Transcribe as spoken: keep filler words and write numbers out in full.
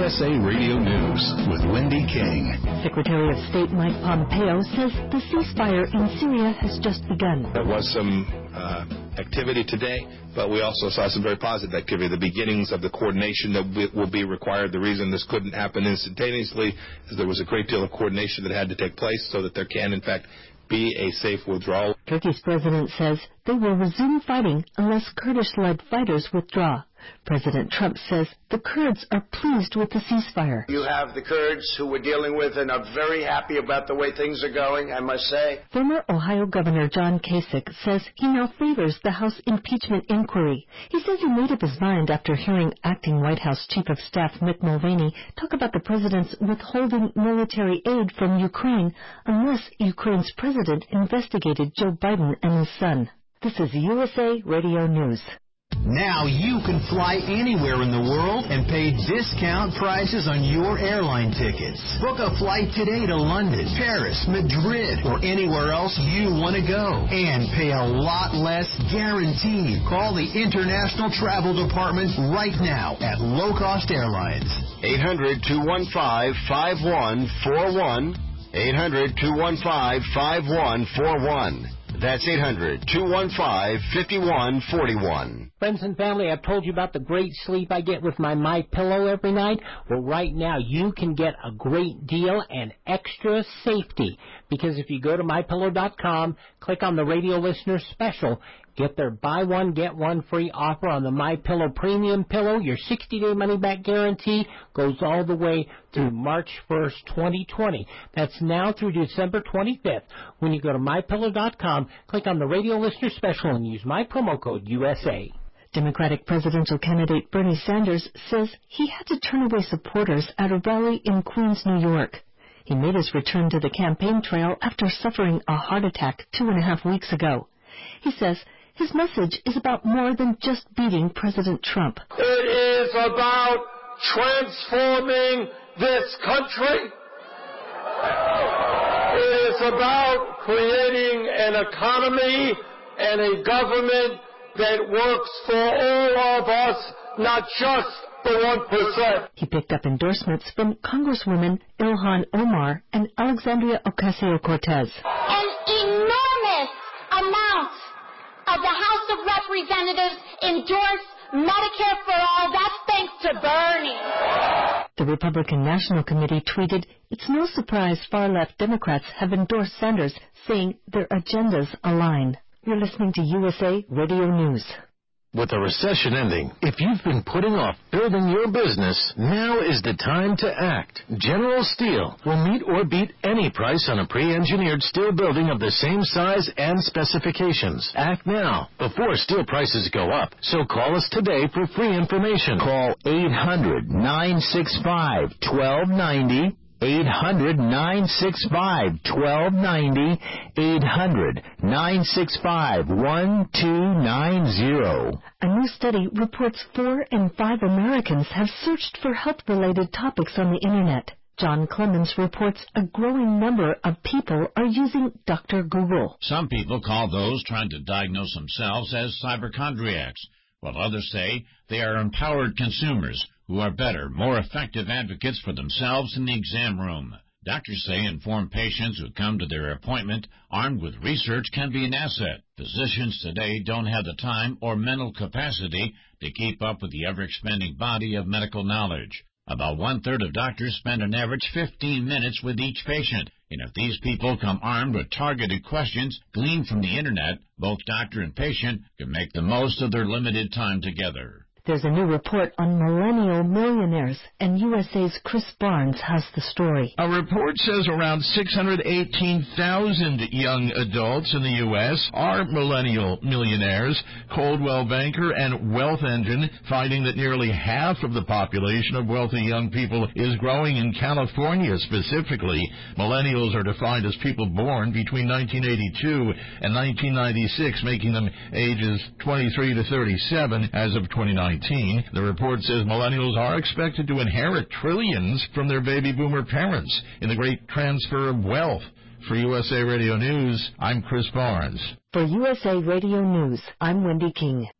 S A Radio News with Wendy King. Secretary of State Mike Pompeo says the ceasefire in Syria has just begun. There was some uh, activity today, but we also saw some very positive activity, the beginnings of the coordination that will be required. The reason this couldn't happen instantaneously is there was a great deal of coordination that had to take place so that there can, in fact, be a safe withdrawal. Turkey's president says they will resume fighting unless Kurdish-led fighters withdraw. President Trump says the Kurds are pleased with the ceasefire. You have the Kurds who we're dealing with and are very happy about the way things are going, I must say. Former Ohio Governor John Kasich says he now favors the House impeachment inquiry. He says he made up his mind after hearing acting White House Chief of Staff Mick Mulvaney talk about the president's withholding military aid from Ukraine unless Ukraine's president investigated Joe Biden and his son. This is U S A Radio News. Now you can fly anywhere in the world and pay discount prices on your airline tickets. Book a flight today to London, Paris, Madrid, or anywhere else you want to go. And pay a lot less guaranteed. Call the International Travel Department right now at Low Cost Airlines. eight hundred, two one five, five one four one. eight hundred, two one five, five one four one. That's eight hundred, two one five, five one four one. Friends and family, I've told you about the great sleep I get with my My Pillow every night. Well, right now you can get a great deal and extra safety, because if you go to my pillow dot com, click on the radio listener special, get their buy one, get one free offer on the MyPillow Premium Pillow. Your sixty-day money-back guarantee goes all the way through March first, twenty twenty. That's now through December twenty-fifth. When you go to my pillow dot com, click on the radio listener special and use my promo code U S A. Democratic presidential candidate Bernie Sanders says he had to turn away supporters at a rally in Queens, New York. He made his return to the campaign trail after suffering a heart attack two and a half weeks ago. He says his message is about more than just beating President Trump. It is about transforming this country. It is about creating an economy and a government that works for all of us, not just the one percent. He picked up endorsements from Congresswomen Ilhan Omar and Alexandria Ocasio-Cortez. An enormous amount of the House of Representatives endorsed Medicare for All. That's thanks to Bernie. The Republican National Committee tweeted, "It's no surprise far-left Democrats have endorsed Sanders, saying their agendas align." You're listening to U S A Radio News. With the recession ending, if you've been putting off building your business, now is the time to act. General Steel will meet or beat any price on a pre-engineered steel building of the same size and specifications. Act now, before steel prices go up. So call us today for free information. Call eight hundred, nine six five, one two nine zero. eight hundred, nine six five, one two nine zero. eight hundred, nine six five, one two nine zero. A new study reports four in five Americans have searched for health-related topics on the Internet. John Clemens reports a growing number of people are using Doctor Google. Some people call those trying to diagnose themselves as hypochondriacs, while others say they are empowered consumers who are better, more effective advocates for themselves in the exam room. Doctors say informed patients who come to their appointment armed with research can be an asset. Physicians today don't have the time or mental capacity to keep up with the ever-expanding body of medical knowledge. About one-third of doctors spend an average fifteen minutes with each patient. And if these people come armed with targeted questions gleaned from the Internet, both doctor and patient can make the most of their limited time together. There's a new report on millennial millionaires, and U S A's Chris Barnes has the story. A report says around six hundred eighteen thousand young adults in the U S are millennial millionaires. Coldwell Banker and Wealth Engine finding that nearly half of the population of wealthy young people is growing in California specifically. Millennials are defined as people born between nineteen eighty-two and nineteen ninety-six, making them ages twenty-three to thirty-seven as of twenty nineteen. The report says millennials are expected to inherit trillions from their baby boomer parents in the great transfer of wealth. For U S A Radio News, I'm Chris Barnes. For U S A Radio News, I'm Wendy King.